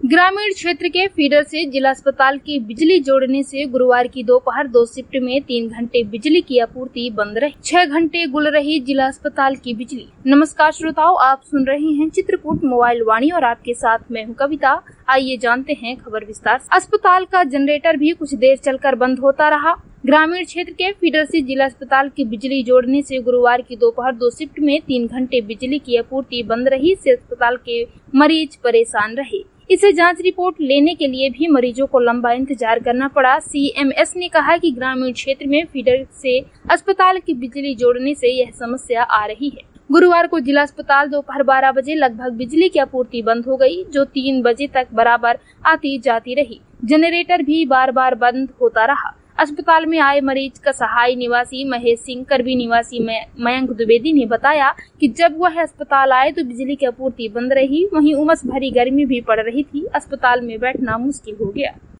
ग्रामीण क्षेत्र के फीडर से जिला अस्पताल की बिजली जोड़ने से गुरुवार की दोपहर 2 शिफ्ट में 3 घंटे बिजली की आपूर्ति बंद रही। 6 घंटे गुल रही जिला अस्पताल की बिजली। नमस्कार श्रोताओं, आप सुन रहे हैं चित्रकूट मोबाइल वाणी और आपके साथ मैं हूं कविता। आइए जानते हैं खबर विस्तार से। अस्पताल का जनरेटर भी कुछ देर चलकर बंद होता रहा। ग्रामीण क्षेत्र के फीडर से जिला अस्पताल की बिजली जोड़ने से गुरुवार की दोपहर 2 शिफ्ट में 3 घंटे बिजली की आपूर्ति बंद रही से अस्पताल के मरीज परेशान रहे। इसे जांच रिपोर्ट लेने के लिए भी मरीजों को लंबा इंतजार करना पड़ा। सीएमएस ने कहा कि ग्रामीण क्षेत्र में फीडर से अस्पताल की बिजली जोड़ने से यह समस्या आ रही है। गुरुवार को जिला अस्पताल दोपहर 12 बजे लगभग बिजली की आपूर्ति बंद हो गई, जो 3 बजे तक बराबर आती जाती रही। जनरेटर भी बार बार बंद होता रहा। अस्पताल में आए मरीज का सहाय निवासी महेश सिंह, करबी निवासी मयंक द्विवेदी ने बताया कि जब वह अस्पताल आए तो बिजली की आपूर्ति बंद रही। वहीं उमस भरी गर्मी भी पड़ रही थी। अस्पताल में बैठना मुश्किल हो गया।